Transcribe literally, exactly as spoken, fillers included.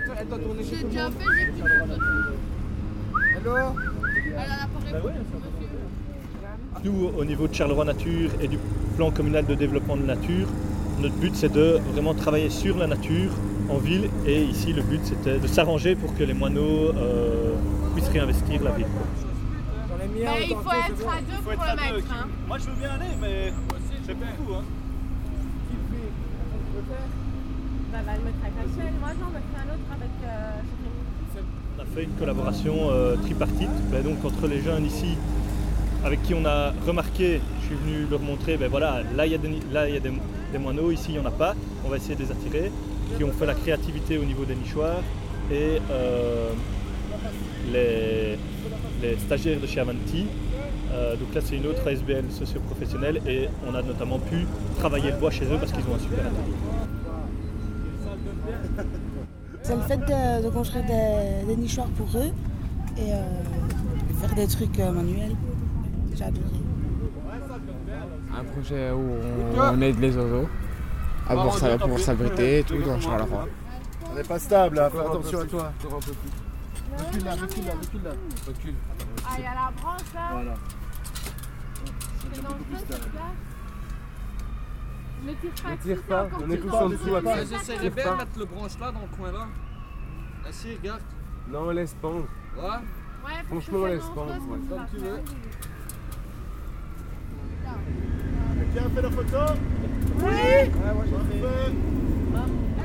Elle doit tourner chez J'ai tout le déjà monde. fait, j'ai pris mon photo. Hello. Elle a l'appareil photo, monsieur. Nous, au niveau de Charleroi Nature et du plan communal de développement de nature, notre but c'est de vraiment travailler sur la nature en ville et ici le but c'était de s'arranger pour que les moineaux euh, puissent réinvestir la ville. J'en ai mis un. Mais il faut tantôt, c'est être bon. à deux pour le mettre. Hein. Moi je veux bien aller mais c'est beaucoup. Hein. Qui le fait? Personne qui peut faire? Bah, va le mettre avec Rachel. Moi, j'en mettrai un autre avec euh, Jérémy. On a fait une collaboration euh, tripartite ben donc, entre les jeunes ici avec qui on a remarqué, je suis venu leur montrer, ben voilà, là il y a, des, là, il y a des, des moineaux, ici il n'y en a pas, on va essayer de les attirer, qui ont fait la créativité au niveau des nichoirs et euh, les, les stagiaires de chez Avanti. Euh, donc là c'est une autre A S B L socio-professionnelle et on a notamment pu travailler le bois chez eux parce qu'ils ont un super atelier. C'est le fait de, de construire des, des nichoirs pour eux et euh, faire des trucs euh, manuels. J'ai adoré. Un projet où on, on aide les oiseaux à pouvoir s'a- pouvoir s'abriter et tout dans Charleroi. On n'est pas stable, hein, fais attention à toi. Recule là, recule là, recule là. Recule. Ah, il y a la branche là. Voilà. C'est dangereux cette place. Ne tire pas. Ne tire si, pas, c'est encore on est plus tous dangereux. en dessous, attends. J'essaierai bien de mettre le branche là dans le coin là. Ah si, regarde. Non, laisse pendre. Ouais. Ouais, Franchement, parce que laisse c'est pendre, dangereux, ouais. ce qu'on Comme tu va veux. Quelqu'un a fait la photo? Ouais, moi j'ai fait. Parfait.